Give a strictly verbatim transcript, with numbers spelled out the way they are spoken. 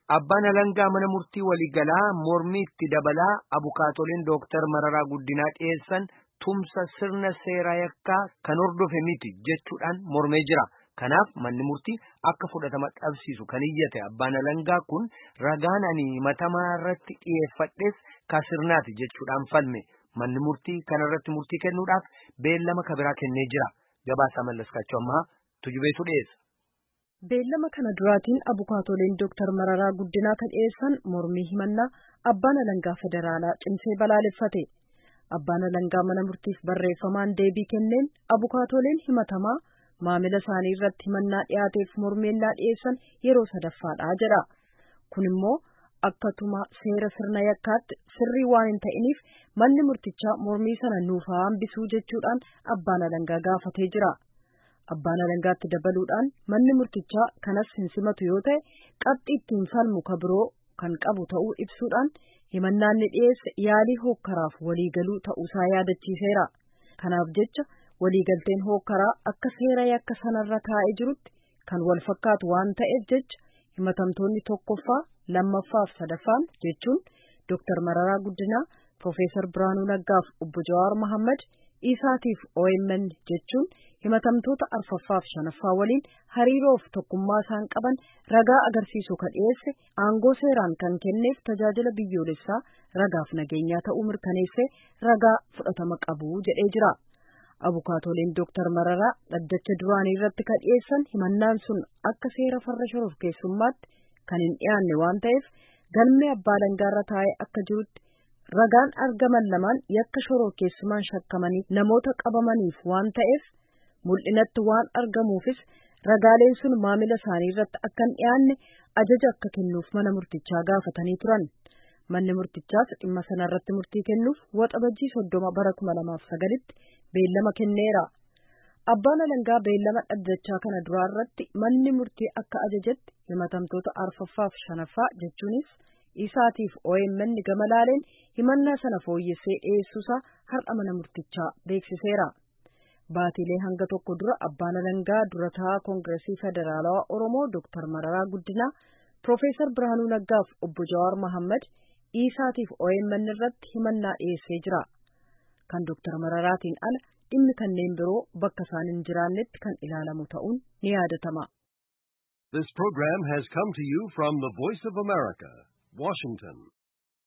Abbaan alangaa mana murtii waliigalaa mormii itti dabalaa abukaatoleen Dooktar Mararaa Guddinaa dhiyeessan tumsa sirna seeraa yakkaa kan hordofe miti jechuudhaan mormee jira. Kanaaf manni murtii akka fudhatama dhabsiisu kan iyyate abbaan alangaa kun ragaan ani himatamaa irratti dhiyeeffadhes ka sirnaati jechuudhaan falme. Manni murtii kanarratti murtii kennuudhaaf beellama kabiraa kennee jira. Gabaasaa Mallaskaachoo ammaa tujubeetu dhiyeessa. Beellama kana duraatiin abukaatoleen Dooktar Mararaa Guddinaa kan dhiyeessan mormii himannaa abbaan alangaa federaalaa cimsee balaaleffate. Abbaan alangaa mana murtiif barreeffamaan deebii kenneen abukaatoleen himatamaa maamila isaanii irratti himannaa dhiyaateef mormeellaa dhiyeessan yeroo sadaffaadha jedha. Kun immoo akkatuma seera sirna yakkaatti sirrii waan hin ta'iniif manni murtichaa mormii sana nuuf haa hambisuu jechuudhaan abbaan alangaa gaafatee jira. Abbaan alangaatti dabaluudhaan manni murtichaa kanas hin simatu yoo ta'e qabxii ittiin falmu ka biroo kan qabu ta'uu ibsuudhaan himannaan ni dhiyeesse yaalii hookkaraaf waliigaluu ta'uusaa yaadachiiseera. Kanaaf jecha waliigalteen hookkaraa akka seera yakka sanarra taa'ee jirutti kan wal fakkaatu waan ta'eef jecha himatamtoonni tokkoffaa lammaffaaf sadaffaan jechuun Dooktar Mararaa Guddinaa, Profeesar Biraanuu Naggaaf obbo Jawaar Mohaammed, Isaatiif O M N jechuun himatamtoota arfaffaaf shanaffaa waliin hariiroof tokkummaa isaan qaban ragaa agarsiisu kan dhiyeesse aangoo seeraan kan kenneef tajaajila biyyoolessaa ragaaf nageenyaa ta'uu mirkaneesse ragaa fudhatama qabu jedhee jira. Abukaatoleen Dooktar Mararaa dhaddacha duraanii irratti kan dhiyeessan himannaan sun akka seera farra shororkeessummaatti kan hin dhiyaanne waan ta'eef galmee abbaa alangaarra taa'ee akka jirutti ragaan argaman lamaan yakka shororkeessumaan shakkamanii namoota qabamaniif waan ta'eef mul'inatti waan argamuufis ragaaleen sun maamila isaanii irratti akka hin dhiyaanne ajaja akka kennuuf mana murtichaa gaafatanii turan. Manni murtichaas dhimma sanarratti murtii kennuuf waxabajjii soddoma bara kuma lamaaf sagalitti beellama kenneera. Abbaan alangaa beellama dhaddachaa kana duraa irratti manni murtii akka ajajetti himatamtoota arfaffaaf shanaffaa jechuunis Isaatiif O M N gama laaleen himannaa sana fooyyessee dhiyeessuusaa har'a mana murtichaa beeksiseera. Baatilee hanga tokko dura abbaan alangaa durataa Koongireesii Federaalawaa Oromoo Dooktar Mararaa Guddinaa, Profeesar Biraanuu Naggaaf obbo Jawaar Mohaammed, Isaatiif O M N irratti himannaa dhiyeessee jira. Kan Dooktar Mararaatiin ala dhimmi kanneen biroo bakka isaan hin jiraannetti kan ilaalamu ta'uun ni yaadatama. This program has come to you from the Voice of America, Washington.